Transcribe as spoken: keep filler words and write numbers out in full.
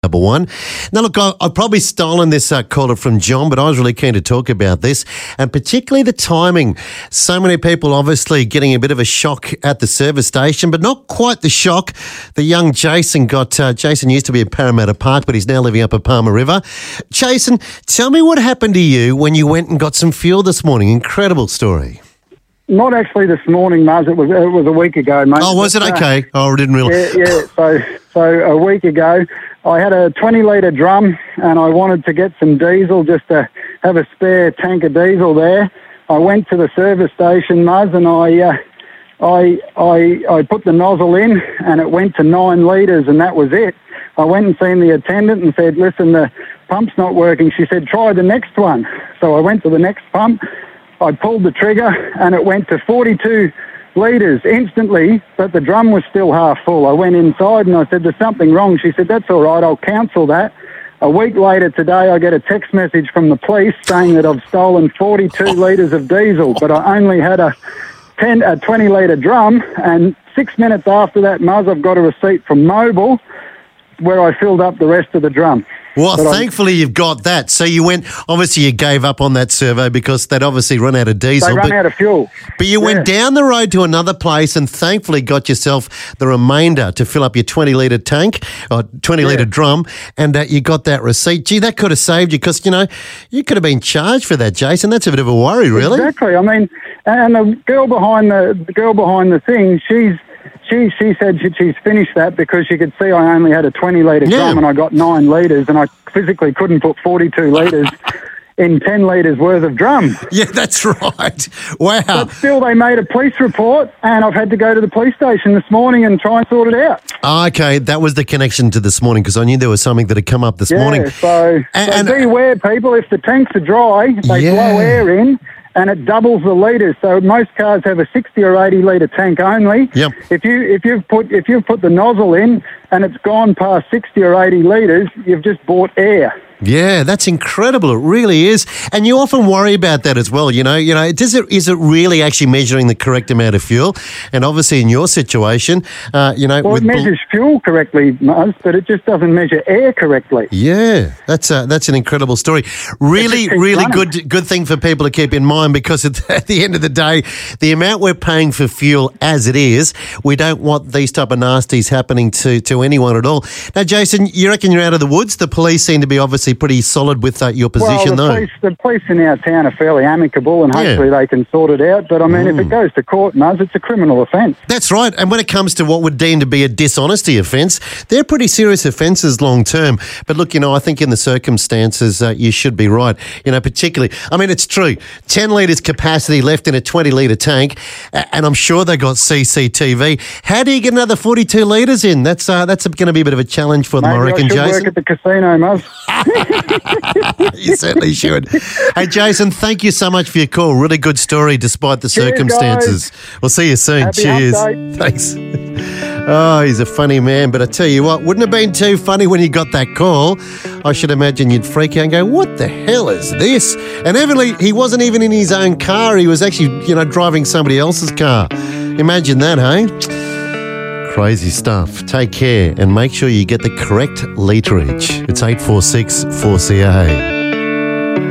Number one. Now, look, I, I've probably stolen this uh, caller from John, but I was really keen to talk about this, and particularly the timing. So many people obviously getting a bit of a shock at the service station, but not quite the shock the young Jason got. Uh, Jason used to be at Parramatta Park, but he's now living up at Palmer River. Jason, tell me what happened to you when you went and got some fuel this morning. Incredible story. Not actually this morning, Muzz. It was it was a week ago, mate. Oh, was it? But, uh, okay. Oh, I didn't realise. Yeah, yeah. So, so a week ago, I had a twenty litre drum, and I wanted to get some diesel just to have a spare tank of diesel there. I went to the service station, Muzz, and I, uh, I, I, I put the nozzle in, and it went to nine litres, and that was it. I went and seen the attendant and said, "Listen, the pump's not working." She said, "Try the next one." So I went to the next pump. I pulled the trigger and it went to forty-two litres instantly, but the drum was still half full. I went inside and I said, "There's something wrong." She said, "That's all right, I'll cancel that." A week later today, I get a text message from the police saying that I've stolen forty-two litres of diesel, but I only had a ten, a twenty litre drum, and six minutes after that, Muzz, I've got a receipt from Mobil where I filled up the rest of the drum. Well, But thankfully you've got that. So you went, obviously you gave up on that servo because they'd obviously run out of diesel. They run but, out of fuel. But you Yeah. went down the road to another place and thankfully got yourself the remainder to fill up your twenty litre tank or twenty litre Yeah. drum, and uh, you got that receipt. Gee, that could have saved you because, you know, you could have been charged for that, Jason. That's a bit of a worry, really. Exactly. I mean, and the girl behind the, the girl behind the thing, she's she she said she, she's finished that because she could see I only had a twenty litre Yeah. drum and I got nine litres, and I physically couldn't put forty-two litres in ten litres worth of drum. Yeah, that's right. Wow. But still, they made a police report, and I've had to go to the police station this morning and try and sort it out. Okay, that was the connection to this morning because I knew there was something that had come up this Yeah, morning. so, And- so and- beware, people. If the tanks are dry, they Yeah. blow air in, and it doubles the litres. So most cars have a sixty or eighty litre tank only. Yep. If you if you've put if you've put the nozzle in and it's gone past sixty or eighty litres, you've just bought air. Yeah, that's incredible. It really is. And you often worry about that as well. You know, you know, does it, is it really actually measuring the correct amount of fuel? And obviously in your situation, uh, you know, Well, with it measures fuel correctly, Muzz, but it just doesn't measure air correctly. Yeah, that's a, that's an incredible story. Really, keeps really running. good good thing for people to keep in mind because at, at the end of the day, the amount we're paying for fuel as it is, we don't want these type of nasties happening to, to anyone at all. Now, Jason, you reckon you're out of the woods? The police seem to be obviously pretty solid with uh, your position, well, the though. police, the police in our town are fairly amicable, and Yeah. hopefully they can sort it out. But I mean, if it goes to court, Muzz, it's a criminal offence. That's right. And when it comes to what would deem to be a dishonesty offence, they're pretty serious offences long term. But look, you know, I think in the circumstances, uh, you should be right. You know, particularly, I mean, it's true. ten litres capacity left in a twenty litre tank, a- and I'm sure they got C C T V. How do you get another forty-two litres in? That's uh, that's going to be a bit of a challenge for them, Maybe I reckon, I should Jason. work at the casino, Muzz. You certainly should. Hey, Jason, thank you so much for your call. Really good story despite the Cheers, circumstances. We'll see you soon. Happy Cheers. hump day. Thanks. Oh, he's a funny man. But I tell you what, wouldn't have been too funny when you got that call. I should imagine you'd freak out and go, what the hell is this? And evidently, he wasn't even in his own car. He was actually, you know, driving somebody else's car. Imagine that, hey? Crazy stuff. Take care and make sure you get the correct literage. It's eight four six four C A.